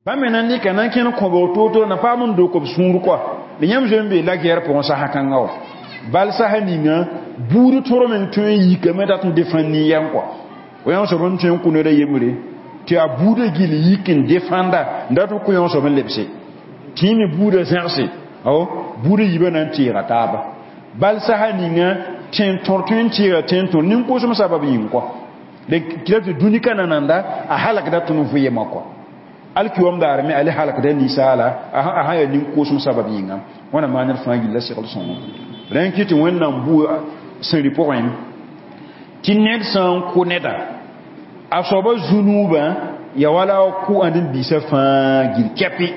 ba menan ni kana ken ko bo to na pa mun do ko suru ko de nyam jembe la guerre pour sa hakanga wa bal sa haninga buru toro men to yi kamata tun defani yan ko wayan so ron tun kuno da yemure ti a bude gili yikin defanda ndatu ko yon so men lebse timi bude serse o bude yiba nan tira taba bal sa haninga tin tortun tira tin ton nin ko so sababu yin ko de kilatu dunika nananda a halaka da tunu fuye mako alkiwam da arme ali halaka da nisala a haya nin ko so sababu yin am wana manar fangi la sekol son ren kiti wannan bu sun ripoin tined san kuneda asoba zunuba ya wala ku andin bisa fa gilkepi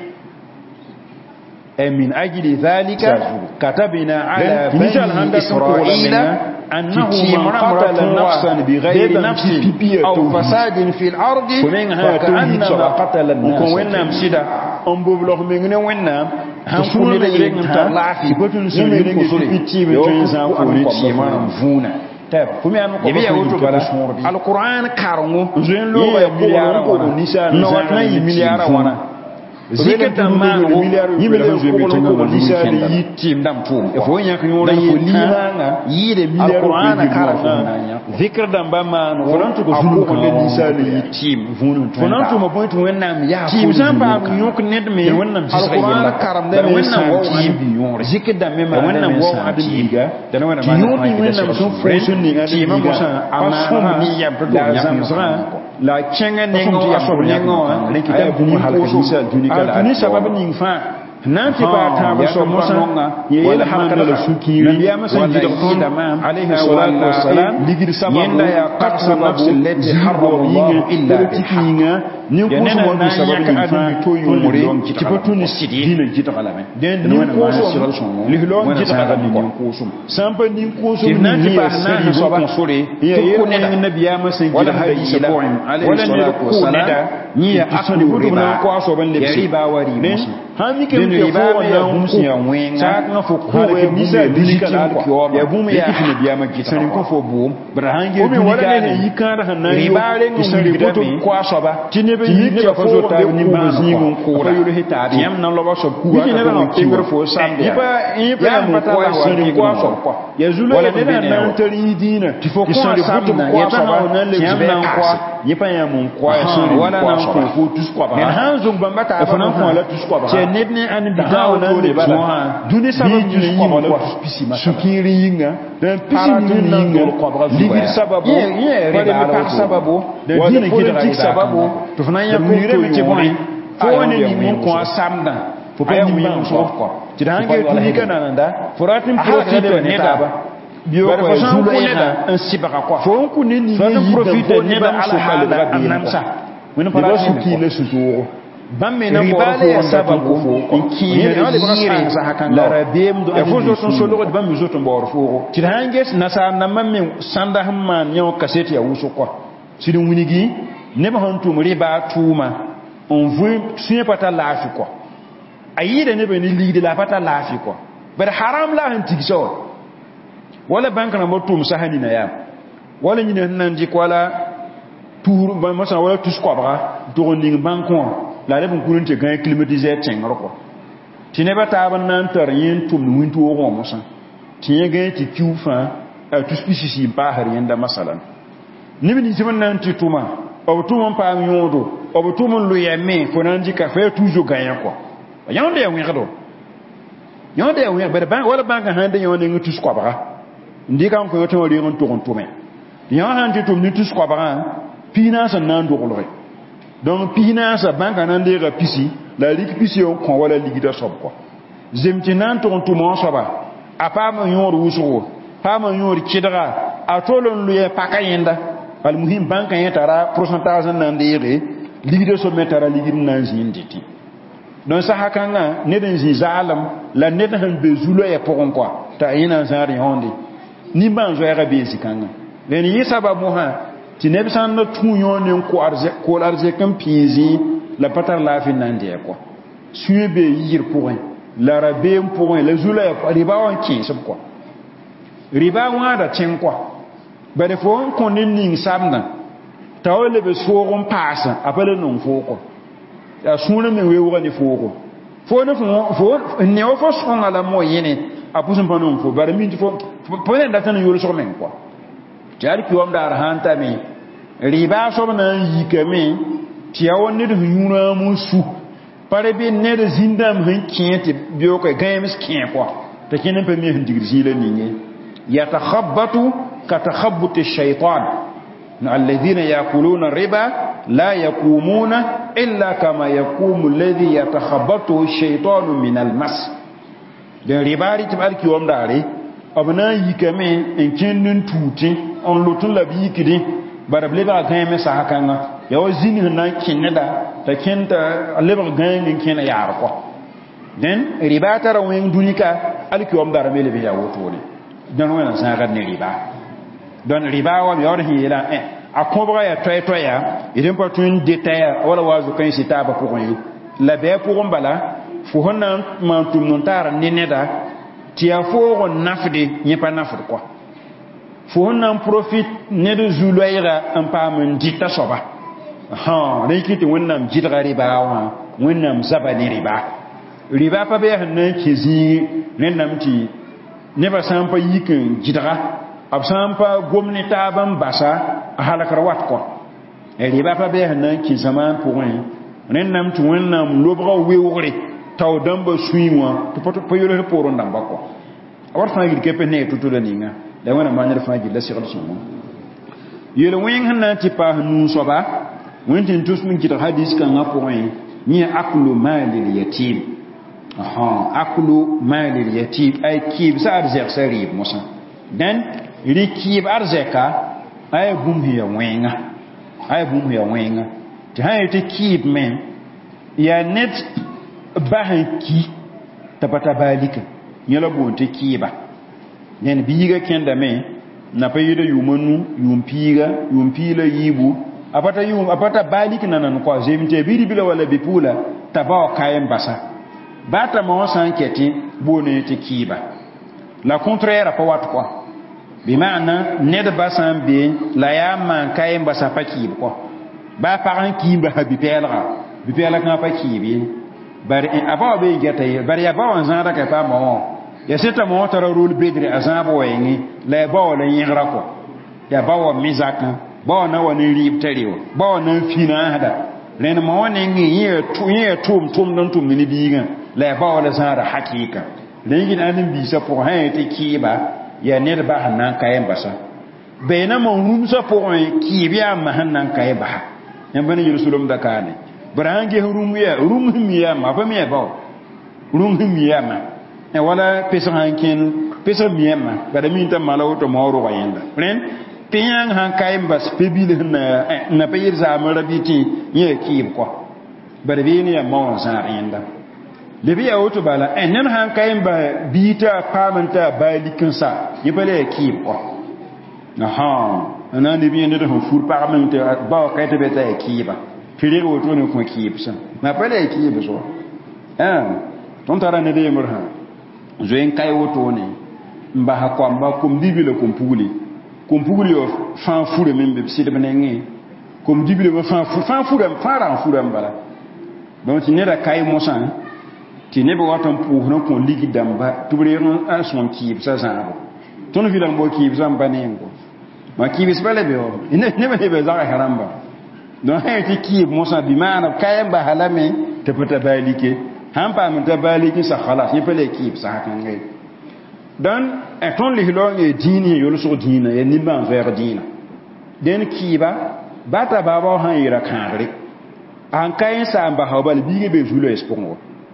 من أجل ذلك كتبنا على بني إسرائيل أنه من قتل نفسا بغير نفس أو فساد في الأرض فكأنما قتل الناس وكونا أمبوبلغ مغنى ونا هنكون لغنى تلافي نمين كسولي يوكو أكوني تيمان فونا يبيع وجب القرآن كارمو زين لو يقولون نواتنا يمليار وانا zikata mango yimele ko lisali yitim dam tum e fo nyak nyora yimanga yide miliyaro Qur'ana zikr dam ba man wonantu ko zulu ko lisali yitim wonantu mo point wonnam ya tim samba nyok ned me wonnam Qur'ana karam de wonnam wo tim zikr dam me ma wonnam wo adiga dan wonnam ma wonnam so fonction ni tim mo sa amma ni yam to nyam la chenga nengo aso nengo le kitab bu halaka misal dunika ni sababu ning fa nanti ba ta ba so musa yela hamdala la suki nabiya masan ji to tamam alayhi salatu wassalam ligir sababu yenda ya qatl nafs allati harrama Allah illa tikinga ni ko so mo sababu ni fa to yumure ti potuni dina ji to kalame den ni ko so li lo ji to kalame ni ko so sampa ni ko so ni ba na so ba sore to ko ne nabiya masan ji hadisi la alayhi salatu wassalam ni ya akadu riba ko so ban le riba wari musa hani ke riba ya humsi ya wenga sa na fo ko we misa dinika la ko ya bum ya kifine biya ma gita sanin ko fo bum brahange dinika wala ne yikara hanan riba re ni sari boto ko asoba tinebe yi ne ko so ta ni ba zingun ko ra yoro hita bi yam nan lo ba so ku wa ko timber fo sambe ya mu ko sari ko aso ko ya zulu ya ne na tari dina tifo ko sambe ya ta na nan le yam nan ko yipa ya mun ko ya sari wala nan ko tus ko ba hanzo bamba ta fa nan ko la tus ko ba nebne an bidawo na le bala duni sababu ni yimo ko sukiri yinga dan pisi ni yinga ligir sababu bare me par sababu dan dina politique sababu to fana ya ko yure me teboni fo ne ni mun ko samda fo pe ni mun so ko tidange tuni kana nanda foratin profite ne da ba biyo ko zulu ina un sibaka ko fo ko ni ni profite ne ba ala hala annamsa mun para suki le suturo bamme na ribale ya sababu inki yire la rabem do afuzo son solo de bamme zoto mbor fo tiranges nasa na mamme sanda hamman nyaw kaseti ya wuso kwa sidin winigi ne ba hantu mu riba tuma on veut suye pata lafi kwa ayida ne be ni lidi la pata lafi kwa bar haram la han tigso wala banka na motum sahani na ya wala nyine nan ji kwala tour ba masa wala tus kwa ba to ning bankon la lebon kurun te gan climatiseur tengro ko tineba taban nan tar yin tum wintu o mo san tiye gan ti kiufa a tu species pa har yenda masalan nibi ni timan nan ti tuma o tumon pa nyodo o tumon lu yeme ko nan di ka fe toujours gagnant ko yande ya wiro yande ya wiro ba wala banga hande yone ngi tus ko ba ndika ko yoto ri ngon to kon tume yan hande tum ni tus ko ba pina san nan do ko donc pina sa banka nan de rapisi la likipisi on kon wala ligida sob ko zemtinan to to mo soba apa ma yor wuso pa ma yor kidra atolon luye pakayenda al muhim banka yetara pourcentage nan de re ligida so metara ligid nan zinditi don sa hakanga ne den zalam la ne den bezulo e pokon quoi ta ina zari honde ni banzo era besikanga len yi sababu ha ti ne bisan na tunyo ne ko arze kan pizi la patar la fin nan de ko suebe yir point la rabe point la zula ya riba wan ki sab ko riba wa da tin ko ba de fo kon nin sabna tawle be so gon passa apale non fo ko ya sũurã me weoogã ne foogo fo ne fo ne wa fo sõnga la moyene a pʋsẽ pa nong fo bara min tɩ fo ne dat n yʋlsg meng kɔa tɩ ad kɩwam daar sãn tame rɩba soab na n yikame tɩ ya wa ned sẽn yũrãam n su pare be ned zĩndãmb sẽn kẽ tɩ beoogã gãems kẽ kɔa t'a kẽnd n pa me sẽn digd zĩila ninge yatakhabatu ka takhabuti shaitan alladhina yakuluna riba la yakumuna illa kama yakumu alladhi yatakhabatu ash-shaytanu min al-mas den ribari tɩ b kɩwam daare b na n yikame n kẽnd n tuutẽ n lot n la b yikdẽ bara b lebga gãeme sã kãngã ya wa zĩnd sẽn na n kẽ neda t'a kẽnd t'a lebg gãeng n kẽna yaar kɔ den riba tara wẽng dũnika alkɩwam daara me leb ya wotone dõn wẽna zãagd ne riba don riba wa mi yaood sẽn yeela a kõbga ya toɛ-toɛya d n pa tõe n detaya wala wa zʋka n sɩ taaba pʋgẽ ye la bɩa pʋgẽ bala fo sẽn na n maan tʋmd n taar ne neda tɩ yaa foog n nafde yẽ pa nafd kɔa fo sẽn na n profit ned zu-loɛɛga n paam n dɩta soaba rẽ kɩ tɩ wẽnnaam gɩdga riba wã wẽnnaam zaba ne riba pa bɩ sẽn na n kẽ zĩig rẽnnaam tɩ nebã sã n pa yik n gɩdga b sã n pa gom ne taab n basa a halkr wat kɔ riba pa bɩ sẽn na n kẽ zãmaan pʋgẽ rẽnnaam tɩ wẽnnaam lobga weoogre tao dãmba sũi wã tɩ pa yʋls poorẽ dãmba kɔ a wat fãa yɩl kep ne to la ninga la wẽna maan ned fãa gilla segl sõngo yel-wẽng sẽn na n tɩ paas nuu soaba wẽn tɩ n tus n kɩtg hadis kãngã pʋgẽ yẽ aklu maalil yatim aklu maalil yatim ay kiib sa arzɛksa rɩɩb mosã dẽn rɩ kiib arzɛka aya bũmb ya wẽnga tɩ sã n yetɩ kiib me yaa ned bas n ki t'a pa ta baalika yẽ la boon tɩ kiiba dẽn biiga kẽndame na pa yɩda yʋʋm a nu yʋʋm piig la yiibu a pa ta baalik nanan kɔ zeem tɩ bɩ ribla wala bɩ puula t'a ba wa kayen basa bata ma wã sã n kɛtɩ boone tɩ kiiba la contraire pa wat kɔ bɩ maana ned ba sã n be la yaa maan kayen basa pa kiib kɔ baa pag n kiimba ha bɩ-pɛɛlga kã pa kiib ye bari a ba wa be gɛta ye bari ya ba wa n zãada ka pa ma wã ya seta ma wã tara rol bedre a zãab wɛɛngẽ la ya ba wa la yẽgra kɔ ya ba wa mi zakã ba wa na wa ne rɩɩb t'a rewa ba wa na n finaasda rẽnd ma wã nengẽ yẽ ya tʋʋmd n tʋmd ne biigã la ya ba wa la zãada hakɩɩka rẽngẽ na n biisã pʋgẽ sã yẽ tɩ kɩɩba yaa ned ba sẽn na n ka yẽ basa bɛɛnamã rũmsã pʋgẽ kɩɩb yaa ma sẽn na n ka yẽ basa yãmb ne yel-solemda kaane bara sãn ges rũm sẽn mi yaama a pa mi ya bao rũm sẽn mi yaama wala pes sãn kẽn pes mi yãmba bara min t'a mala woto ma roga yẽnda rẽnd tɩ yãng sãn ka yẽ bas pe-bil sẽn na pa yel zaam ra bɩ tɩ yẽ kɩɩb kɔ bara bɩ ne yaa ma wã zãag yẽnda leb yaa woto bala ned sãn ka yẽ bii t'a paam n t'a baalik n sa yẽ pa la yaa kɩɩb kɔ na n leb yẽ ned sẽn fur pagm n tɩ ba wa ka tɩ be t'a yaa kɩɩba tɩ reg woto ne kõ kɩɩb sã ma pa la yaa kɩɩb so tõnd tara ned yembr sã zoeen kai wotone n basa koamba kom dibi la kom pugli yo fãa fura men be sɩdb nengẽ kom dibi la fãa ra n fura n bala donc tɩ neda kai mosã tɩ neb wat n pʋʋsd n kõ lig dãmba tɩ b reeg n sõn kɩɩbsã zãabo tõnd vɩlg bo kɩɩbsã n pa nengo ma kɩɩbs pa la beo neb be zags rãmba donc sã yetɩ kɩɩb mosã bɩ maana b kaẽ n basa lame tɩ pa ta baalike sãn paam n ta baalik n sa halas yẽ pa la kɩɩb sakãnga ye dõn tõnd lislong ye dĩin yẽ yolsg dĩinã ya nimbãan-zoɛɛg dĩinã dẽn kɩɩba bata baaba sã n yeera kãagre sãn ka yẽ sã n basa bala biigã be zu-loɛɛs pʋgẽ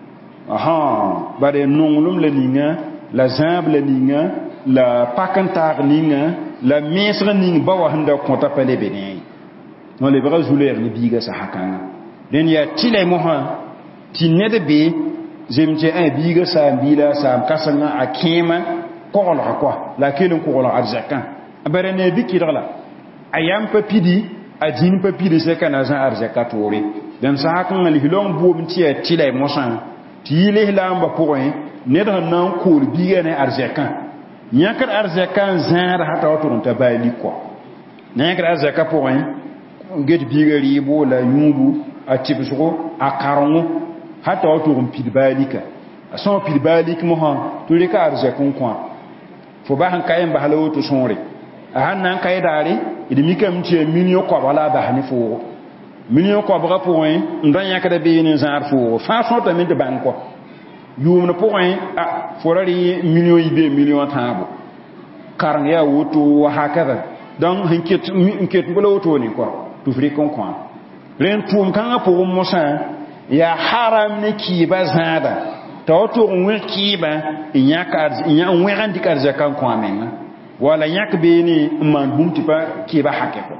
wa bare nonglem la ninga la zãab la ninga la pak n taag ninga la meesg ning ba wa sẽn da kõta pa le be ne no lebga zu-loɛɛg ne biigã sakãnga dẽn yaa tɩ la mosã tɩ ned be zem tɩ biigã saam biila saam kãsengã a kẽema koglga kɔa la a kell n koglg arzɛkã bara ne bɩ-kɩdg la a yam pa pidi a dĩin pa pidi sẽka na zã arzɛka toore dẽn sakãngã lislong boom tɩ yaa tɩ la mosã tɩ yɩ lislaambã pʋgẽ ned sẽn na n kool biigã ne arzɛkã yãkd arzɛkã n zãad hata wa tʋg n ta baalik kɔ na yãkd arzɛkã pʋgẽ get biigã rɩɩbo la yũubu a tibsgo a karongo hatta wato rum pidbalika a son pidbalik mo han to le ka arze kun kwa fo ba han kayen ba halawo to sonre a han nan kay dare idimi kam tie million ko wala ba hani fo million ko ba point ndan yakada be ni zar fo fa so ta min de ban ko yum na point a forari million ibe million tabo karang ya woto wa hakada donc hinket ngolo woto ni ko to fri kon kwa ren tum kan po musa ya haram ne ki bazada to to nwe ki ba inyaka inya nwe ran dikar zakan kwa men wala yak be ni man bumti pa ki ba hakeko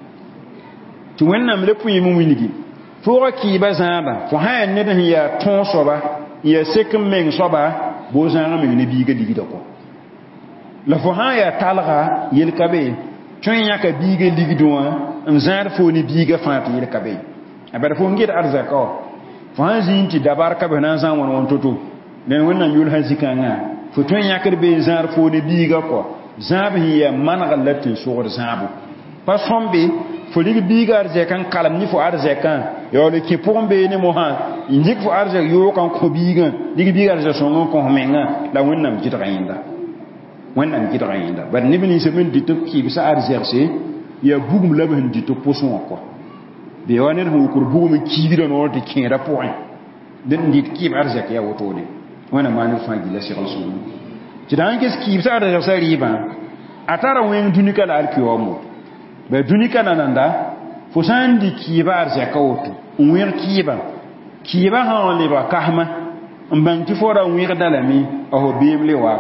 to wennam le puyi mu winigi fo ki bazada fo ha ne da ya ton soba ya sekum men soba bo zanga men ne biga digida ko la fo ha ya talga yel kabe tun yaka biga digidwa nzar fo ni biga fati yel kabe aber fo ngir arzaka fo ha zinti dabar kabe nan zan won toto den wannan yul hazikanga fo tun yaka be zar fo ni biga ko zabi ya man galatin sugur zabu pa sombe fo lig biga arzekan kalam ni fo arzekan yo le ki pombe ni mo ha indik fo arzek yo kan ko biga lig biga arze songon ko menga la wannan jitra inda wannan jitra inda bar ni bini semen ditok ki bisa arzerse ya bugum laban ditok poson ko be wonen hu kur bugum ki bi don ordi kin rapport den dit ki arzek ya wotode wana manu fa gila shi rasul jidan kes ki bisa arzek riba atara wen dunika la alkiyomo be dunika nananda fo sandi ki ba arzek wotu wer ki ba ha le ba kahma mban ti fora wer dalami o bimle wa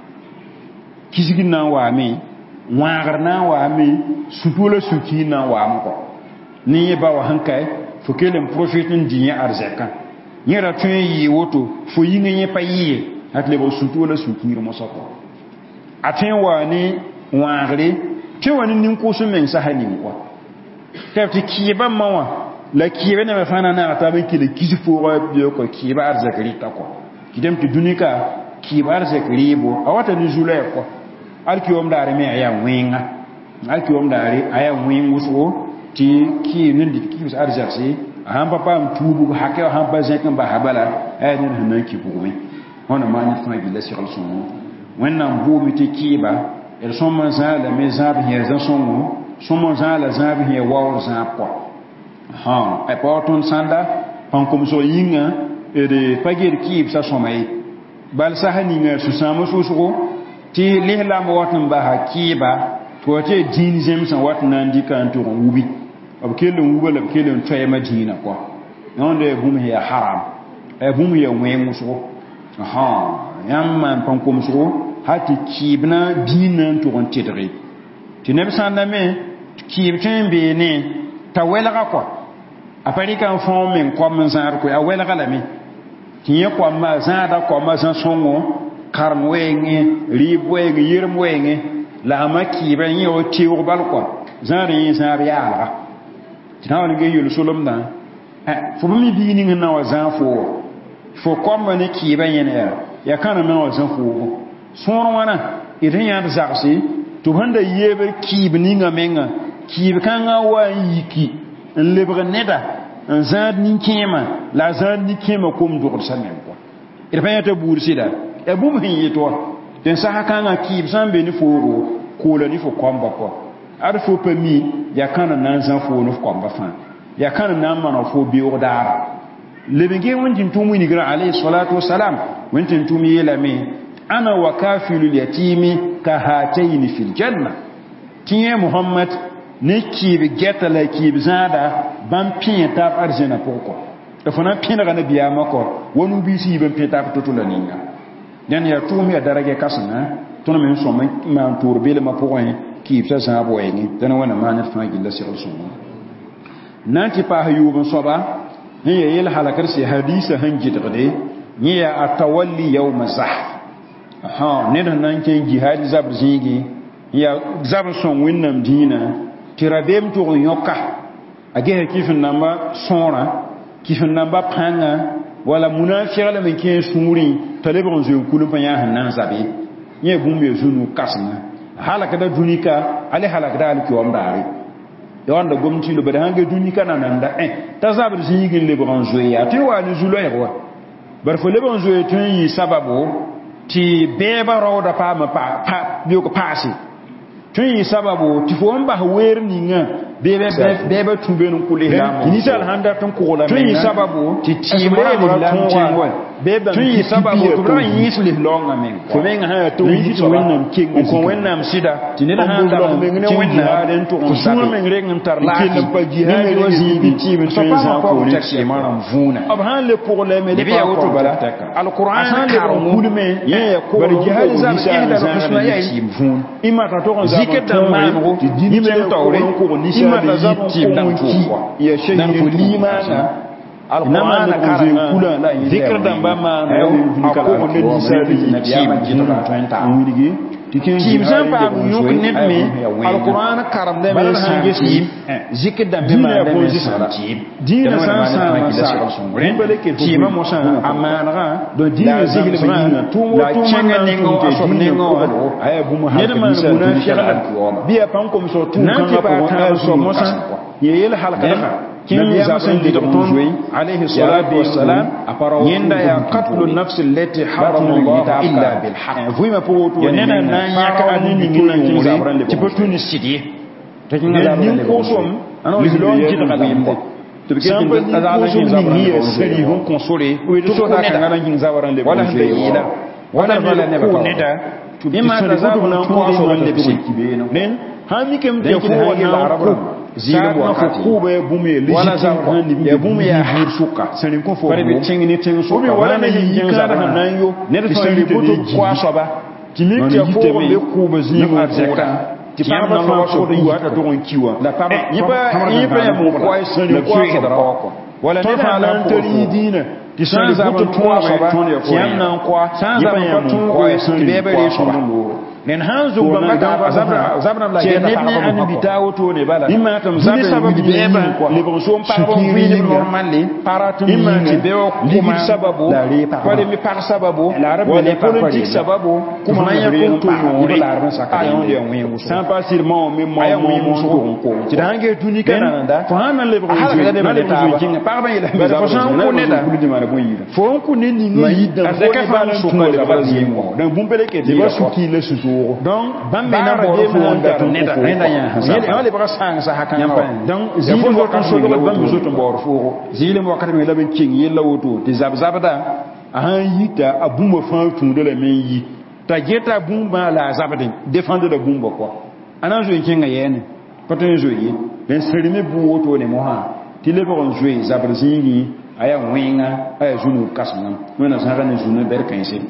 kisigi na wa mi wagar na wa mi sutola suki na wa mko ni ba wa hankai fo kelen profitin dinya arzeka nyera tun yi woto fo yi ngi pa yi atle bo sutola suki mo soko atin wa ni wagre ti wani nin ko su men sahani ko tafti kiba mawa la kiba na fana na ta ban kile kisi fo wa biyo ko kiba arzakari ta ko kidem ti dunika kiba arzakari bo awata ni zula ko alkiwom dare me aya winga alkiwom dare aya wingu so ti ki nin dit ki arjarsi han papa am tubu hakke han ba zekan ba habala ay nin hanan ki buwi hona ma ni fa gila si rasul wannan bu mi ti kiba el son manza la meza bi he zanson son manza la zabi he wa za ko ha ay porton sanda pan kom so yinga e de pagir kib sa somay bal sahani nga su samu susugo ti lihlam watn ba hakiba to te din jem san watnan dikan to wubi ab kelon wuba la kelon toy madina ko non de bum ya haram e bum ya wemu so aha yamman pan kom so hati kibna dinan to on tidri ti ne sanda me kib tembe ne tawela ko apari kan fon men ko man zar ko awela kala me ti ko ma zada ko ma san songo karm wenge rib wenge yirm wenge la maki ben yo tiwo bal ko zari zari ala taw ngi yul sulum da fo mi bi ni na wa zan fo ko ma ne ki ben yene ya kana na wa zan fo son wana idan ya zakasi to handa yebe ki bi ni nga menga ki kan ga wa yiki en lebre neda en zad ni kema la zad ni kema kom do ko sanem ko idan ya ta bursida e bum hin yito den sa haka nga ki sambe ni foro ko la ni fo komba ko ar fo pami ya kana nan zan fo no komba fa ya kana nan man fo bi o dara lebege wonjin tumu ni gra alayhi salatu wassalam wonjin tumu yela me ana wa kafilul yatimi ka hatayn fil janna tiye muhammad ne ki bi getala ki bi zada ban pin ta arjana poko da fana pin ga na biya mako wonu bi si ban pin ta tutula ninga dan ya tumi ya darage kasana tuna men so man turbele ma point ki fa sa boyni dan wana manat fa gilla si rasul nanti pa hayubun soba ni ya yel halakar si hadisa hanji dade ni ya atawalli yawm zah ha ne dan nan ke jihad zab zingi ya zab son winnam dina tirabem to yoka age kifin namba sora kifin namba panga wala munafiq la men ke suri talibon zo kulun pa ya hanan zabe nye gumbe zunu kasna halaka da dunika ale halaka da alki wamdare ya wanda gomti lo bada hange duni kana nanda ta zabr zigin le bran zoya ti wa ni zulo ya bar fo le bran zoya tun yi sababu ti beba rawda pa ma pa bi ko pasi tun yi sababu ti fo mba wer ninga bebe tube nun kule la ni sal handa tan ko la tun yi sababu ti timre ni lam tinwa bebe tun yi sababu to bra yi sli longa men ko men ha to yi to wennam king ko wennam sida ti ne handa men ne wenna den to ko suma men reg tar la kin pa jihad ni wazi bi ti men so za ko ni ci manam vuna ab han le problème de ya woto bala alquran le ko me ye ko bar jihad za ihda rusma ya vuna ima ta to ziket da mamro ni men tawre ko ni mata zabu ko ya shayri limana alquran karanga kula la zikr dan ba ma ko ne di sabi na tim jita ta wurigi tim san pa ñu ko net me alquran karam de me sangi tim zikr dan be ma de me tim dina san san ma bale ke tim mo san amana do dina zikr ma la chenga nengo aso nengo ay bu mu ha ne ma biya pan ko so tu kan ko so mo san yeyel halka nabi zasan di dokton alayhi salatu wassalam yenda ya qatlu nafs allati harama Allah illa bil haqq vui ma poto yena na yaka anini ngina kin zabran le tipotu ni sidie to kin ngala ni ko som ano lon ji da yimde to bi kin azala kin zabran ni seri hon consolé to so da ngala kin zabran le wala hande ila wala ne ko neda to bi ma da zabran ko so le bi nen hami kem te ko wala zira wakati kuba bume legit ya bume ya hirsuka sanin ko fo bare be tingini tin so wala na yin zara nan yo ne da sanin boto kwa so ba timik ya fo be kuba zira zakka ti pa ba fa so do wata do on kiwa la pa yipa ya mo kwa sanin ko ko wala ne da lan tari dina ti sanin boto kwa so ba yam nan kwa yipa ya mo kwa sanin be be so nen hanzo ba zabra la gena ta an bitawo to ne bala imma tam zabra sababu beba le bon so pa bon vini normalement paratu imma ti bewo kuma sababu pare mi par sababu wala politique sababu kuma na yakun to no la arma saka on de on sans pas seulement mais mo ko ti dange tuni kana nda fo hanan le bon so na le ta par ba ila fo san ko ne da fo ko ne ni ngi da ko ne ba so ko da ba zimo dan bumpele ke ti ba su ki le su donc bambe na bo fo wonda to neta renda ya yele wale baka sang sa hakan donc zile mo kan so do bambe so to bor fo zile mo kadame la ben king yella woto te zabda ahan yita abumba fa tun de la men yi ta jeta bumba la zabda défendre de bumba quoi anan jo king yene patin jo yi ben serime bu woto ne mo ha ti le bon jouer zabda zingi aya winga aya junu kasman mena zanga ne junu berkanse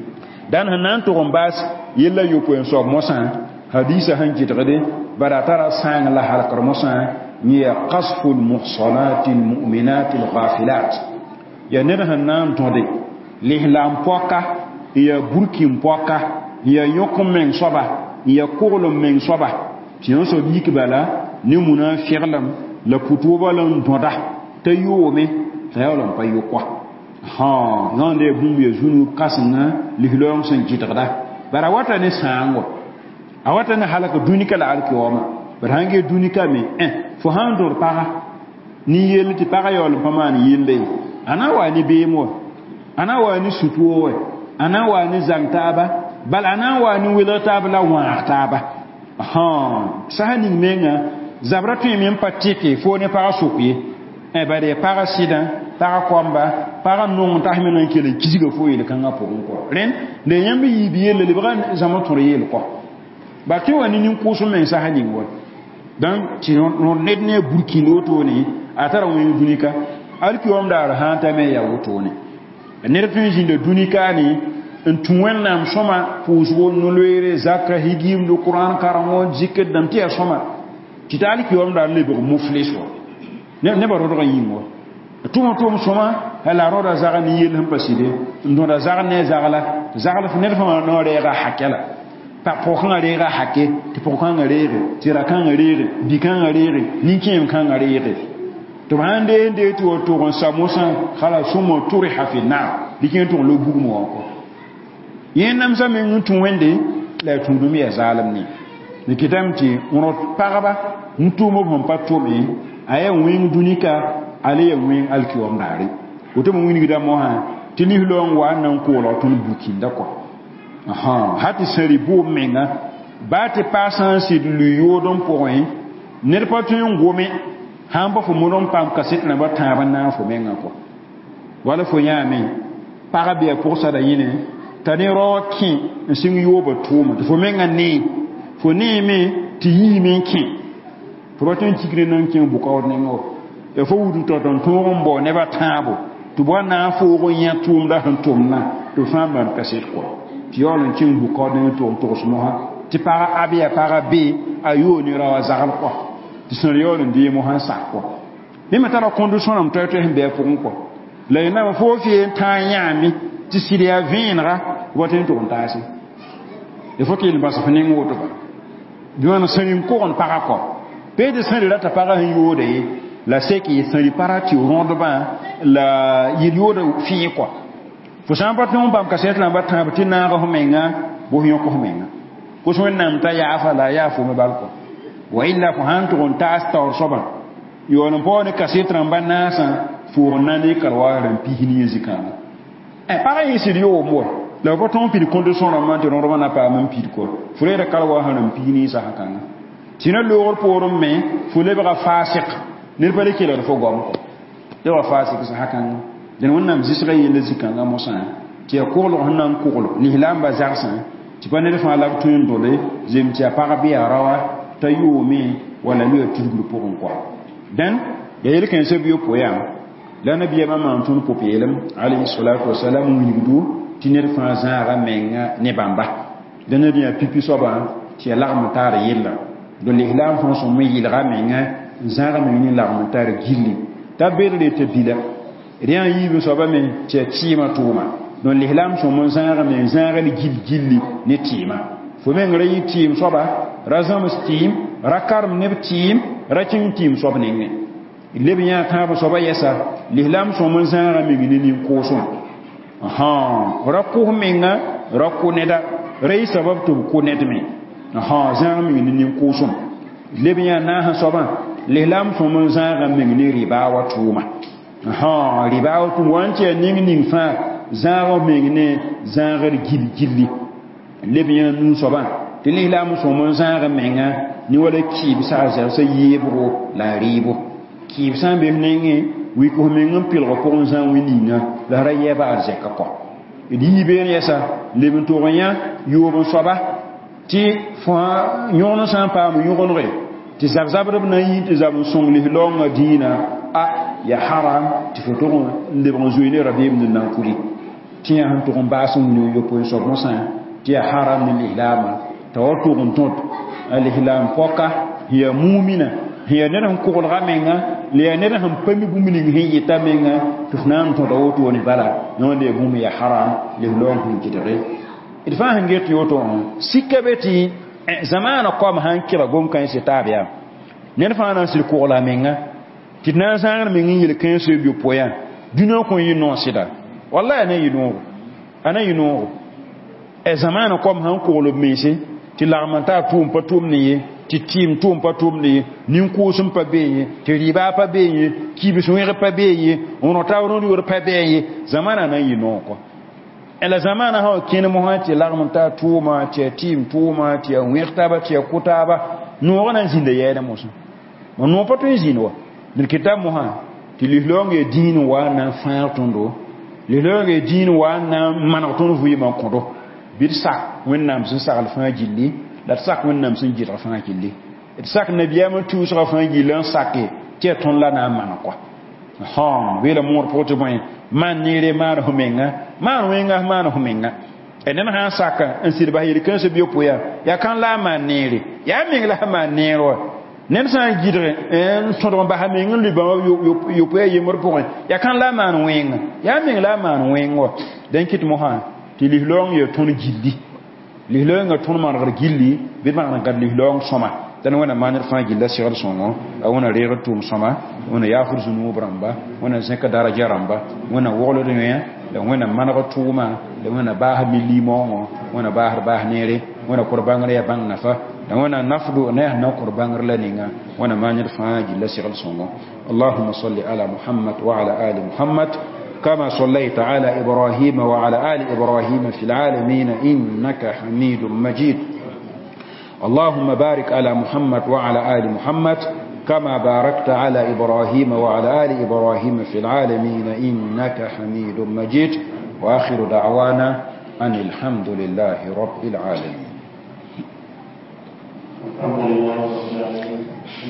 dan hanan to gombas yella yopo en so mosan hadisa han kitade bara tara sang la halakar mosan ni qasful muhsanatil mu'minatil ghafilat ya ne hanan to de lihlam poka ya burkim poka ya yokum men soba ya kolum men soba ti on so dikbala ni munafiqlam la putuba lan doda tayome tayolom payokwa ha ngande bumbe junu kasna lihlom sen jitagda bara wata ne sango a wata ne halaka dunika la alkiwama bara hange dunika me fo handor para ni yelti para yol pamani yille ana wani bemo ana wani sutuwe ana wani zantaba bal ana wani wilotaba la wartaba ha sahani menga zabratu men patike fo ne para sokye bare para sida para kwamba para non tahmina kele kisiga fo yele kanga pogon ko ren de yambi yibiye le libran zama toriyel ko ba ti wani nin kusu men sa hani wo dan ti non nedne burkino to ni atara woni dunika alki wam dar ha ta me ya woto ni ne tun jinde dunika ni ntun nam soma fuso no loire zakra higim do qur'an karamo zikr dam ti soma ti tali ki wam dar le bo muflis wo ne ba ro yimo tum soma la roda zaga ni yel ham paside ndo da zaga ne zagala fu ne fa no re ga hakela pa pokanga re ga hake ti pokanga re ti rakanga re bi kanga re ni kem kanga re to hande de to on samosa khala sumo turi hafina dikin to lo bugu mo ko yen nam sa men tun wende la tun dumi ya zalim ni ni kitamti uno paraba ntumo bon patomi aya wing dunika ale wing alkiwam dari woto mo wini gida mo ha tini hilon wa nan ko lo ton bukinda ko hati seri bo menga bati pasan si lu yodon point ne pa tun ngome hamba fo monon pam kaset na bata banna fo menga ko wala fo yami para bia pour ça da yine tani roki sing yoba tuma fo menga ni fo ni mi ti yi mi ki fo batun tikre nan kin bu ko ne ngo e fo wudu to don to mbo ne ba tabo to bo na fo go nya tum da han tum na to famba kaset ko ti yolon kin bu ko ne to so ha ti para abia para b ayo ni rawa zagal ko ti son yolon di mo han sa ko ni mata ra condition am to hembe fo ko le na fo fi ta nyami ti sidia vinra woten to ntasi il faut qu'il passe fini ngoto ba diwana sanim ko on para ko pe de sanin la ta para yode la seki sanin para ti ronde ba la yode fi ko fo samba ton bam kaset la batta ti na go menga bo hiyo ko menga ko so nam ta ya fa la ya fo me balko wa illa fa hantu on ta stor soba yo no po ne kaset ramba nasa fo nani karwa ran pihini zikana para yisi yo mo la ko ton pil condition la man te no na pa man pil ko frère karwa hanan pihini sa hakana tina lor porum me fo le ba fasiq ne ba le kilo fo gom ko yo fasiq sa hakana den wannan zisra yele zikanga mo sa ti ko lo hanan ko lo ni lamba zarsa ti pa ne fa la tun dole jem ti para bi arawa tayumi wala ni turgul porum ko dan ya yele kan se biyo poyam la nabiya ma tun popelem alayhi salatu wassalam yigdu tinir fa zara menga ne bamba de nabiya pipi soba ti larm tar yilla do l'ihlam fon so mi yilra menga zara mengi larm tar gilli tabere te bila rien yibu soba men ti tima tuma do l'ihlam so mon zara men zara li gilli ne tima fo men rayi tim soba razam stim rakarm ne tim rakin tim soba ne lebiya ta ba soba yesa l'ihlam so mon zara mengi ni ko so rakku menga rakku neda rei sabab tu ko nedme zara mengi ni ko so lebiya na ha soba l'ihlam so mon zara mengi ni riba wa tuma riba wa tu wance ning fa zara mengi ne zara gilli lebiya nun soba te l'ihlam so mon zara menga ni wala ki bisa sa yebro la ribo ki san be nenge wi ko men pil ko on san wi ninga la raye ba arje ka ko idi be yesa le men to nya yo bon soba ti fa nyono san pa mu yogon re ti zabzabra na yi ti zabun song li longa dina ya haram ti foto le bon joine rabbi ibn nankuri ti han to on ba sun yo po so bon san ti ya haram ni ilama tawto on tot al ihlam foka hiya mu'mina hiya nan ko gon gamenga le ne han pami bumini ngi tamenga tufnan to do to ni bala non de bumi ya haram le lon ko kitere il fa hanget yoto sikabeti zamana ko ma han kira gom kan se tabia ne fa nan sil ko la menga tidna sangar mengi yel kan se bi poya dino ko yi non sida wallahi ne yi no ana yi no zamana ko ma han ko lo mesi ti larmanta tum patum ni ti tim tum patum ni nin ko sum pa beye ti riba pa beye ki bi sun pa beye on ta won yor pa beye zamana nan yi no ko ela zamana ha kin mo ha ti larmanta tuma ti tim tuma ti wirta ba ti kutaba no wana zinde yeda musu mo no pato zinwa bil kitab mo ha ti lihlonge din wa na fa tondo lihlonge din wa na manaton vuyi man kodo bir sa wennam sun sa alfa jilli la sak wennam sun jira fa jilli et sak nabiyama tu sa fa jilli en saké ti ton la na man ko wela mor poto boy man nire man homenga man homenga enen ha saka en sirba yiri kan se bio poya ya kan la man nire ya ming la man nire nen san jidre en todon ba ha ming li ba yo poya yimor po ya kan la man wenga ya ming la man wengo den kit mo ha ti lihlong yo ton gilli lihlong yo ton man gilli be man ga lihlong soma dan wana manir fa gilla sigar songo wana reero tum soma wana ya furzunu bramba wana zeka daraja ramba wana wolo de ya wana manaba tuma wana ba ha milimo wana bahar nere wana qurbangar ya bang nafa da wana nafdu na qurbangar la ninga wana manir faaji la sigal songo Allahumma salli ala Muhammad wa ala ali Muhammad كما صليت على إبراهيم وعلى آل إبراهيم في العالمين إنك حميد مجيد اللهم بارك على محمد وعلى آل محمد كما باركت على إبراهيم وعلى آل إبراهيم في العالمين إنك حميد مجيد وآخر دعوانا أن الحمد لله رب العالمين الحمد لله رب العالمين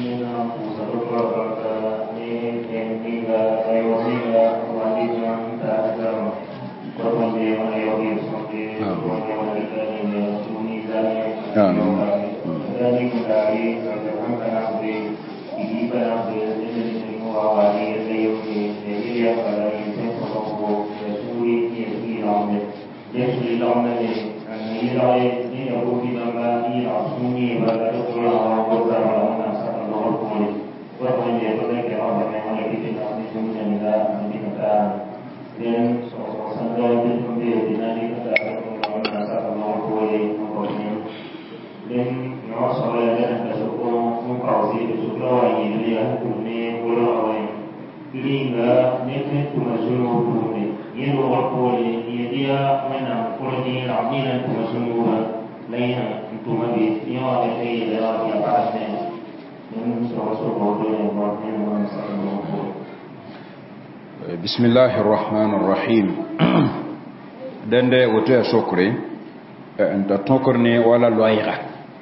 بسم الله الرحمن الرحيم دنده وتو سوكري انت توكرني ولا لويغا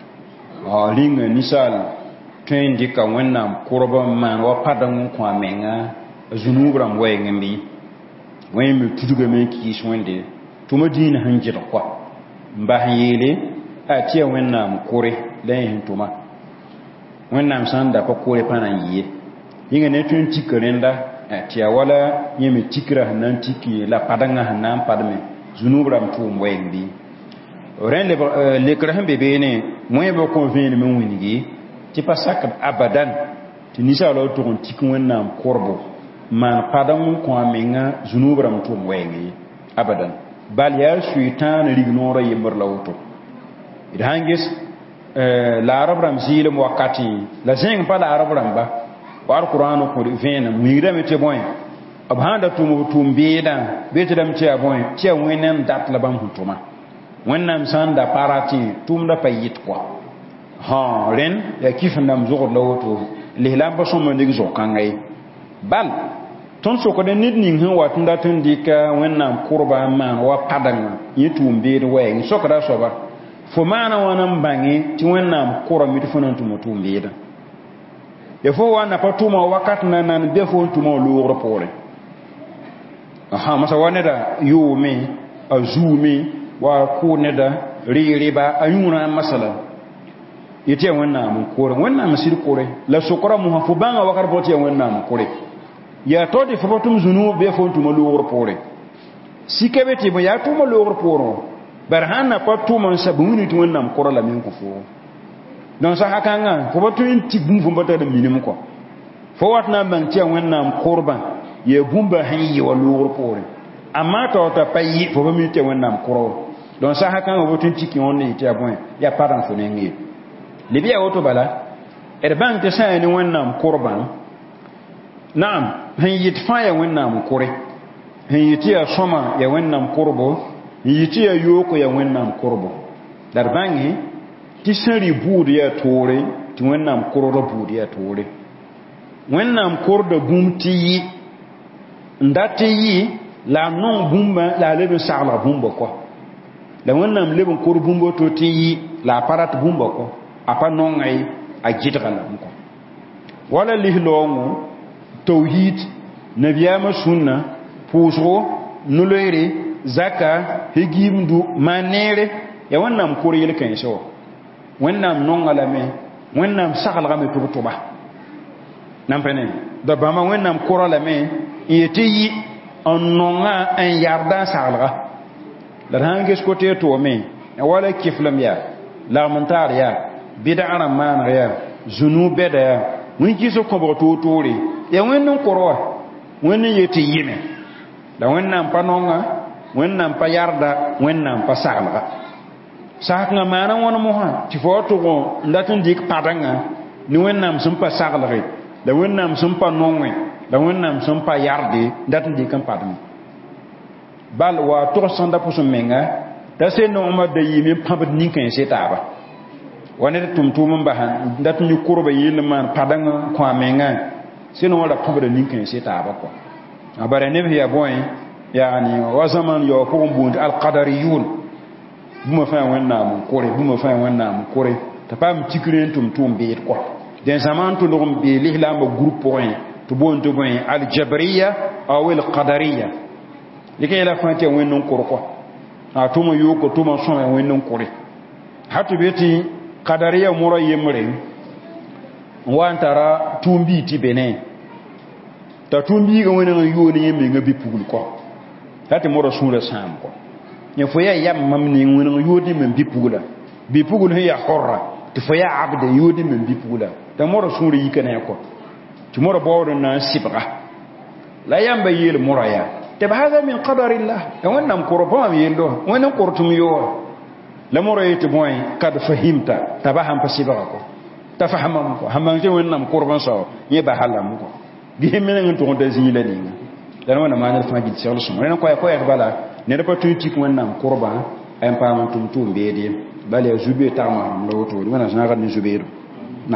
لين نسال تين ديكا ونام قربا مان وقدم كوامنغا زنوبرام ويغمبي وين تدوغا ميكي شوندي توما دين هنجر كوا مباهيلي اتيا ونام كوري لين توما ونام ساندا كوري بانانيي ييغا نتون تيكرندا tia wala yemi tikra nan tiki la padanga hanan padme zunubram tu mwendi ren le krahem bebe ne moy bo convene men winigi ti pasak abadan ti nisa lo to tiki wonnam korbo man padam ko amenga zunubram tu mwendi abadan bal ya shaitan rignora yimber lawto idhangis la arabram zilim wakati la zeng pa la arabram ba war qur'anu ko vena muira mete boy abhanda tum beda betedam che boy che wenen dat la bam hutuma wennam sanda parati tum da payit kwa ha ren ya kifandam zogor lawoto lihlam ba somo ndig zo kangay bal ton so ko den nit ning han watunda ton dika wennam qurba man wa padanga yitum beda way so ko da so ba fo mana wanam bangi ti wennam qura mi tufunan tum beda yefo wana patuma wakati nan defo tuma luur pore aha masa waneda yumi azumi wa kuneda riba ayuna masala yete wannan kore wannan masir kore la sukura mu hafu banga wakar bote wannan kore ya todi fatum zunu be fo tuma luur pore sikebeti bo ya tuma luur poro barhana patuma sabuni tu wannan kore la min ku fo don sa hakanga ko batu inti bumbu bata da minim ko fo watna ban tiya wannan qurban ye bumba hayyi wa lugur pore amma to ta payi fo ba mi tiya wannan quro don sa hakanga batu inti ki on ni tiya bon ya paran fo nengi libiya woto bala erban te sa ni wannan qurban na'am hayyi tfaya wannan qure hayyi tiya soma ya wannan qurbo hayyi tiya yoko ya wannan qurbo darbangi ti sari buudi ya tore ti wennam kororo buudi ya tore wennam kordo bumti yi ndati yi la non bumba la lebe sala bumba ko la wennam lebe kor bumbo to ti yi la parat bumba ko apa non ay a jidgala ko wala lihlongo tauhid nabiyama sunna pusro nuloire zaka higimdu manere ya wennam kor yel kan so wennam nongalame wennam sagalgame tubutuba nampene da bama wennam koralame yeti annonga an yarda sagalga la hanges kote to me wala kiflam ya la montar ya bid'a man ya zunube da ya mun kiso ko boto tore ya wennon korwa wennon yeti yime da wennam panonga wennam pa yarda wennam pa sagalga saknga mana wona mo ha ti foto go ndatin dik padanga ni wennam sum pa saglare da wennam sum pa nongwe da wennam sum pa yarde ndatin dik kan padam bal wa to sanda pusum menga da se no ma da yimi pabad ninkan se taba wani tumtum ba han ndatin ni kurba yilman padanga kwa menga se no wala pabad ninkan se taba ko abare ne ya boy yani wa zaman yo ko bund al qadariyun buma fa wannam kore buma fa wannam kore ta pam tikren tum be ko den zaman to ndum be lihla ma groupe point to bon to bon al jabriya aw al qadariyya likay la fante wonnon kor ko a to mo yoko to mo so wonnon kore hatu beti qadariyya mura yemre wantara tumbi ti bene ta tumbi ga wonnon yoni yembe ngabi pugul ko tati mura sura sam ko ne foya yam mamni wonnon yodi men bi pugula ya horra ti foya abde yodi men bi pugula ta mura sura yikane ko ti mura bawdo na sibra la yamba yel mura ya te hada min qadarillah ya wannan qurban yelo wannan qurtum yo la mura yiti boy kad fahimta tabaham pasibra ko tafahamam ko hamanje wannan qurban so ye ba halam ko bi men ngi to da zila ninga dan wannan manal fa gid sel so ren ko ya bala ne da patu tik wannan qurban ay pam tum beede bale zube tama lo to wannan sana ni zubeiru na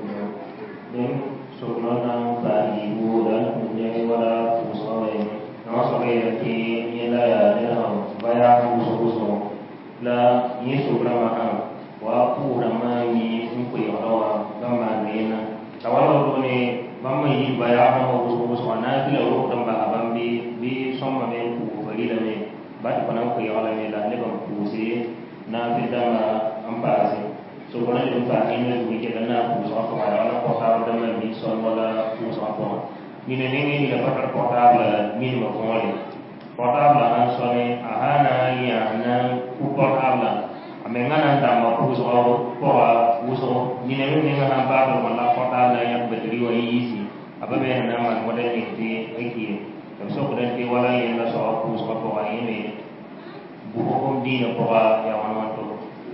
so nona ba ni buda ne wala usawe no so be ki yela ya ne ha baya uso la yesu brama wa ku rama ni ku yo wa gama ne na tawalo do ne mamma yi baya ha uso na kila ro dan ba abambi bi somma be ku bari da me ba ta kana ku yo la me la ne ba ku se na bi da ambasi so bona de fa ina ni ke dana ku so ko ala ko ta da me ni so wala ku so ko ni ne ni la pa portable ni mo ko le portable an so ne ahana ya na ku portable amenga na ta ma ku so ko wa uso ni ne ni na ba do wala portable ya bateri wa yisi ababe na ma mo de ni ti eki so ko de wala ya na so ku so ko wa ni bu ko di na ko ya wa to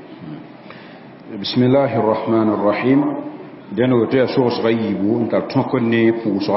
بسم الله الرحمن الرحيم دانو تي سوس غيبو انت تونكني فوسا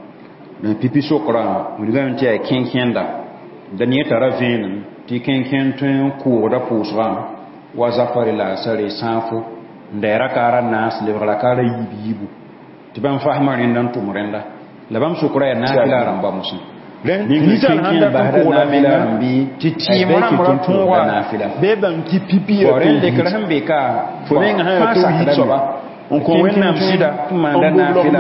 na pipi sokra mun ga nti ay kenkenda dan yeta ravin ti kenken tun ko da fusra wa zafari la sare sanfu ndera kara nas le wala kara yibibu ti ban fahma rindan tumurenda labam sokra ya na ila ramba musu ni misal handa ko na milambi titi mona mona tuwa be ban ki pipi ya ko de krambe ka fo men ha to hitsoba on ko wennam sida manda na fila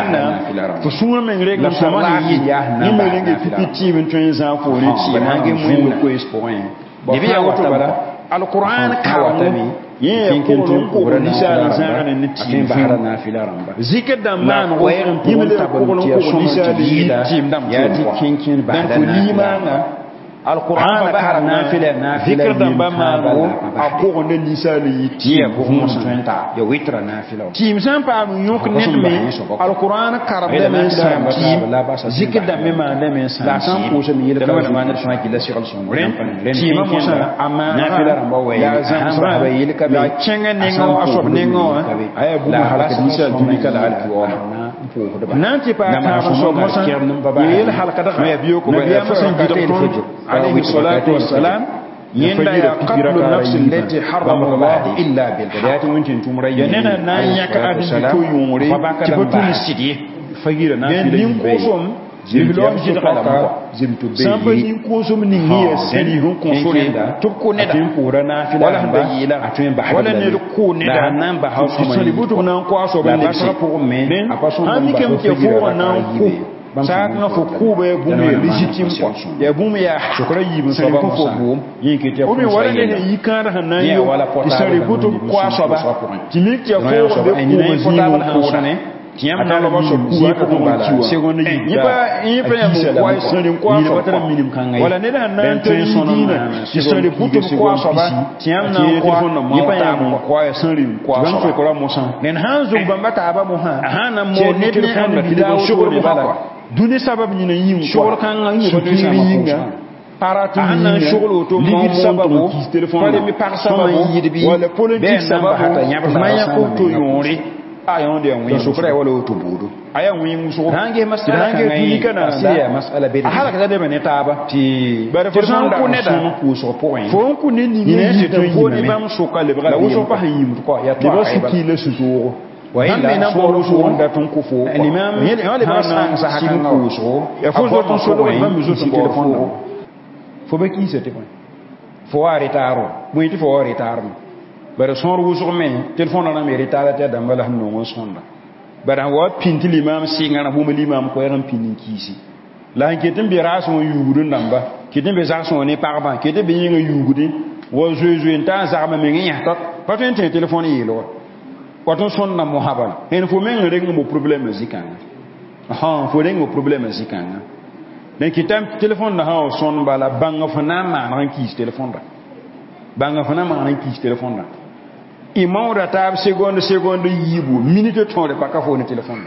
fo suwa men regla sama ni ni me lenge pipi ti ben tun za fo ni ti na ge mu ko expoint de biya wato bala alquran kawatami yin ko ko nisala zana ni ti bahara na fila ramba zikr da man ko yin ko tabon ti nisala ti ndam ya ti kinkin bahara na alquran bahara na fila zikr da ba man ko ko ne nisala ti ya ko mo santa ya witra na fila ti msan pa mu yok net me alquran karabda men sam ti zikr da me ma da men sam la sam ko se mi yele da ma na shana ki la sigal son ti ma mo sa amma na fila ramba wa ya zan ba yele ka ba chenga nengo asob nengo ay bu ma halaka nisala dumi kala alquran nanti pa ta so mo sa yele halaka da ya biyo ko ba ya fasan gidan عليه الصلاة والسلام يندا قتل النفس التي حرم الله إلا بالحق يننا نانيا كأدن تو يومري تبتو نسيدي فغير نافلة ينكوسم زبلون جدقا سامبا ينكوسم نهي سني هون كونسولي تبكو ندا ولا هندا يلا ولا نركو ندا نامبا هاوس سنبوتو نانكو أصوب لبسا هامي كم تفو نانكو sa na fo kuba ya bume legitime kwa ya bume ya shukra yibu so ba ko bum yinke te ko mi wala ne yikara hanan yo isari butu kwa so ba timik ya ko be ko ni portable ko ne tiam na lo so kuba ko bala seconde yi ba ya mo kwa isari kwa so ba minim kanga wala ne hanan to yidina isari butu kwa so ba tiam na kwa yi ba ya mo kwa isari kwa so ba ko la mo san nen hanzo bamba ta ba mo ha hana mo ne ne an bi da shukra bala duni sabab ni na yin shor kan an yi ba yinga paratu nan shugulu to mo sababu pare mi par sababu wala politique sababu manya ko to yori ayon de wi so kra wala to budu aya wi muso hange masala hange tuni kana siya masala be hala ka de bene taba ti bare fo son ko ne da ko so point fo ko ne ni ne to ko ni bam so ka le bra la wo so pa yim ko ya to ba ki le su to wa ila na bo so onda ton ko fo l'imam ni le ba sa hakan ko so ya fo so ton so do ba mi so to téléphone fo be ki c'était point fo aritaro muiti fo aritaro bare son wuso men téléphone na me ritara ta da mbala no mo sonda bara wa pinti limam singa na buma limam ko yaran pinin kisi la hanketin bi raso yugudun namba kitin be zaso ne parba kitin be yinga yugudin wo jojo ta zama me ngi ta patin téléphone yelo waton son na mo habal en fo men rek mo problème zikanga fo rek mo problème zikanga den kitam téléphone na ha son bala banga fana ma ran kis téléphone da banga fana ma ran kis téléphone da imam da tab seconde yibu minute ton de paka fo ne téléphone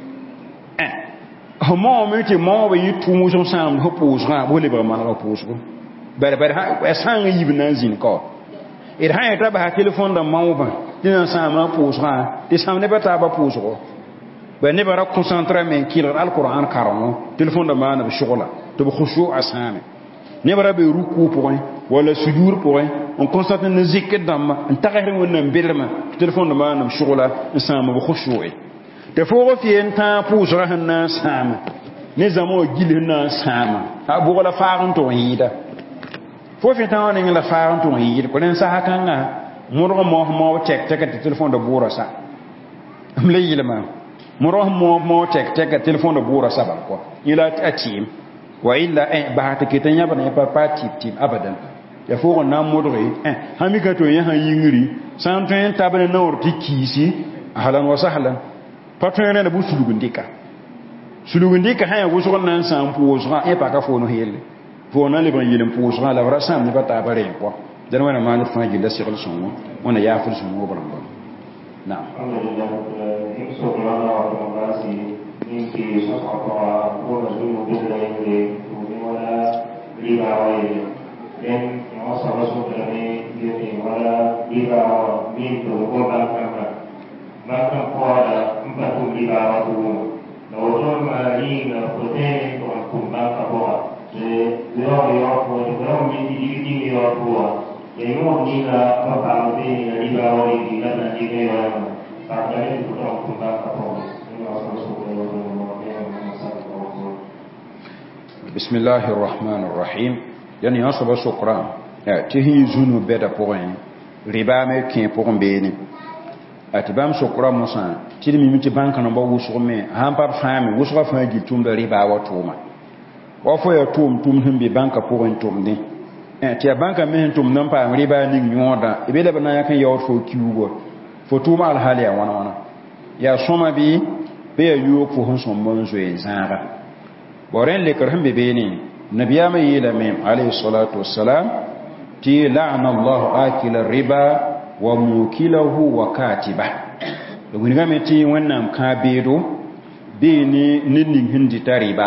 da mo meti mo ba yitu mu son sam ho pose ra bo le ba ma ra pose ko bare ha sang yibu nan zin ko ha ta ba téléphone da mo ba dina sam ra pose ra te sam ne ba ta ba pose ko ba ne ba ra concentrer men kil alquran karamo téléphone da ma na shugula to khushu asame ne ba ra be ruku point wala sujur point on constate na zikr dama en tagare wonna mbirma téléphone da ma na shugula insama ba khushu te fo fi en ta pose ra na sama ne zamo gil na sama abu wala faarun to yida fo fi ta wona la faarun to yida ko nen sa hakanga murgo mo check téléphone da bura sa am lay yilma muro mo tek téléphone de boura sabar ko ila atim wa illa ba ta kitanya bana pa tip abadan ya fo na modre hami ka to ya yingiri santen tabane na orti kisi halan wa sahlan patron na bu sulugundika ha ya wuso nan san puusra pa ka fo no hele fo na le ban yilen puusra la wara sam ne ba ta bare ko dan wana ma no fa gilla sigil son wana ya ful son mo baram na'am soprano autonomasi inti sosokwa ko zulu bidre wala liba wai den no sama soprano yeti wala liba min to ko baka ko da mbatu liba watu no to ma ina protein ko kumbaka ko je yo ko min di yo ko ye mo ni la pa ni liba wai di na ni ke بسم الله الرحمن الرحيم يعني يصب شكرا تهي زونو بدا بوين ربا مي كين بوين بيني اتبام شكرا موسى تيدي ميمتي بانك نمبر وسو مي هام باب فامي وسو فاجي توم ربا وتوما وفو يا توم همبي بانك بوين توم دي تي بانك مي توم نمبا ربا ني نيودا ابيدا بنا يكن يور فو كيوغو fo tuma al hali ya wana ya soma bi be ya yu ko hon som mon zo en zara boren le karham be beni nabiyama yila mem alayhi salatu wassalam ti la'ana allah akila riba wa mukilahu wa katiba do guniga meti wannan ka bedo be ni ninnin hindi tariba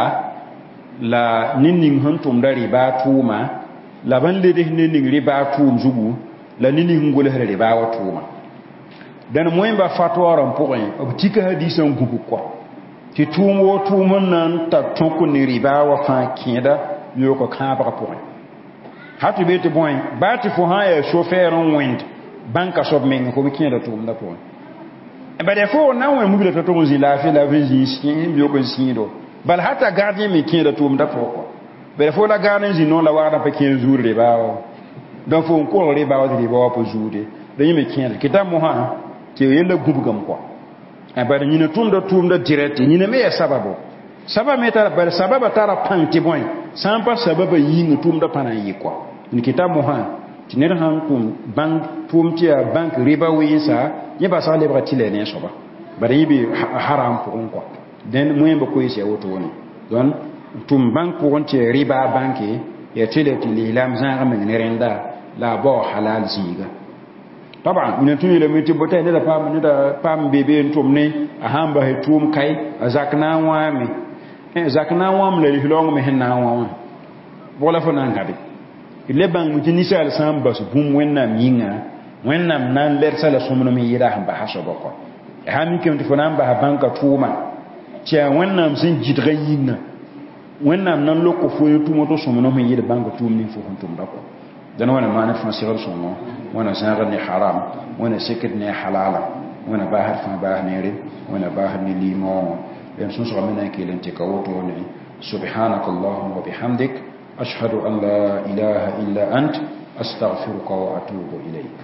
la ninnin hantum da riba tuma la ban le de ninnin riba tum zugu la ninnin ngole riba wa tuma dan moyimba fatwaram poin obtika hadisan gugu ko ti tumo tumon nan ta tonko ni riba wa fa kida yoko ka ba poin hatu beti boy bati fo ha ya chauffeur on wind banka sob men ko kida tum da poin e ba defo na won mu bi da to zi la fi la vi skin bi ko sindo bal hata gardien mi kida tum da ko be defo la gardien zi non la wa da pa 15 jours riba donc fo ko riba wa riba wa po jourde dañu me kida kitab mo ha ke yella gubugam ko aba ni na tumda direct ni na me ya sababu me tara bar sababa tara panti boy sampa sababa yinga tumda pana yi ko ni kitab mo ha tinir han tum tia bank riba wisa ye ba sa lebra tile ne so ba bari bi haram ko ko den mo yemba ko yese woto woni don tum bank ko on tia riba banki ya tile tili lam zanga men renda la bo halal ziga طبعا من توني لما تبوتي ندا بام بيبي نتومني اهامبا هتوم كاي ازاكنا وامي ازاكنا وام لي لونغ مهنا وام bola fo nan gabe le bang mu tinisa al samba su bum wennam yinga wennam nan ler sala somno mi yira hamba haso boko ha mi kem fo nan ba banka tuma tia wennam sin jidra yinga wennam nan lokko fo yutumo to somno mi yira banka tumni fo huntum bako dan wana mana fa sigal somo wana sanad ni haram wana sikit ni halala wana bahar fa bah nere wana bahar ni limo ben sun so amena kilen te kawoto ne subhanakallahumma wa bihamdik ashhadu an la ilaha illa ant astaghfiruka wa atubu ilayk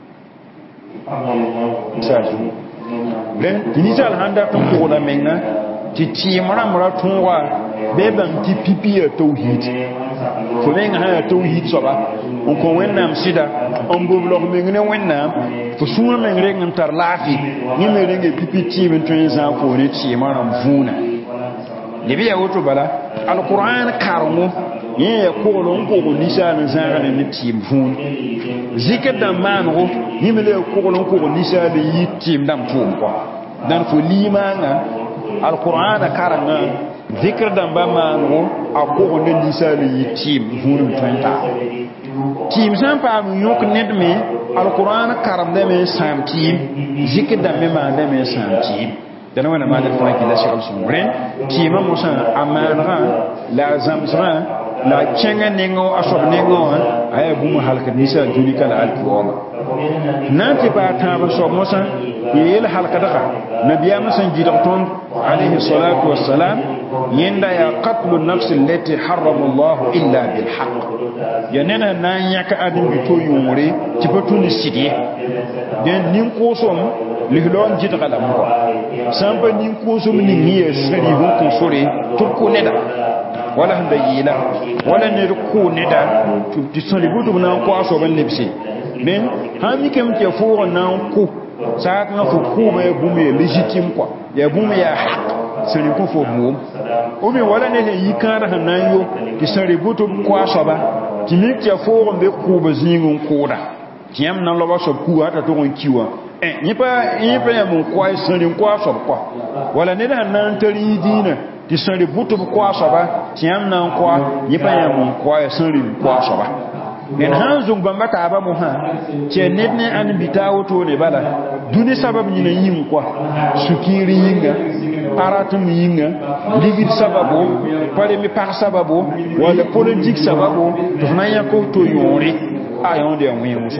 saju ben initial handa ton ko la menga ti timra mara tunwa beban ti pipi tauhid fo menga ha tauhid soba on ko wennam sida on bo blog mengne wennam fo suma mengre ngam tar lafi ni merenge pipi timen tun za ko ne timra mvuna libi ya woto bala alquran karmo ye ko lon ko lisan zara ne tim vun zikr da mango ni mele ko lon ko lisan yi tim dam tum ko dan fo limanga alquran karanga zikr da ba mango akko ne lisan yi tim vun tunta tim san pa mu yok nedme alquran karam de me sam tim zikr da me ma de me sam tim dana wana ma da fa ki la shekal sumren tima musa amana la zamzra la chenga ningo asob ningo ay bu mu halka nisa juni kala alkiwama nanti ba ta ba so musa yel halka daka nabiya musan jidakton alayhi salatu wassalam yenda ya qatlu nafs allati harrama Allah illa bil haqq yanena nan yaka adin bi to yumure ti batuni sidie den nin ko som lihlon jidaka la mo samba nin ko som ni niye sari gon ko sore to ko neda wala handa yila wala ne ko neda ti sori budu na ko aso ban lebsi men ha mi kem te fo na ko sa na fo ko be bu me légitime quoi ya bu me ya haq sori ko fo mo o mi wala ne yi kara hanan yo ti sori budu ko aso ba ti mi te fo be ko be zingun ko da tiam nan lo ba so ku ata to on kiwa nyipa ya mun kwa sori ko aso kwa wala ne da nan tari dina ti sori butu ko aso ba tiam nan kwa nyipa ya mun kwa sori ko aso ba en hanzung bamba ta ba mu ha ce ne an bitawo to ne bala duni sabab ni yin kwa sukiri yinga paratum yinga ligid sababu pare mi par sababu wala politique sababu to na ya ko to yori ayon de wi muso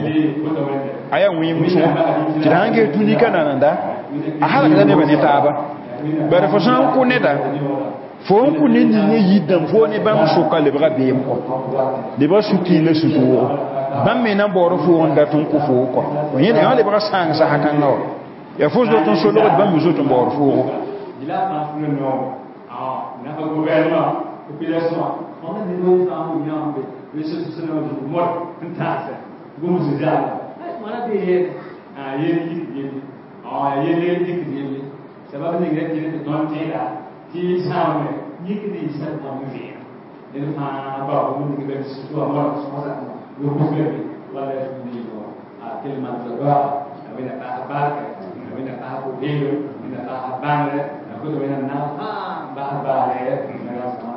aya wi muso ti hange duni kana nanda a halaka ne bane ta ba bare fo san ko ne da fo ko ne ni yidam fo ne ba muso ka le bra be ko de ba suki le suko bam me na boro fo on da ton ko fo ko ni de le bra sang sa hakan no ya fo do ton solo ba muso ton boro fo dila pa funu no na ko gouvernement population on a des noms en bien mais ce sont des morts fantastique comme vous dites mana be yeni yeni sababu ni grek ni don tela ti samme ni ki sa ba mu fi ele fa ba mu ni be su to amor so sa yo ko be wala ni ko a tel man so ba wena ta ba wena ta ko be wena ta ba ne ko wena na ba le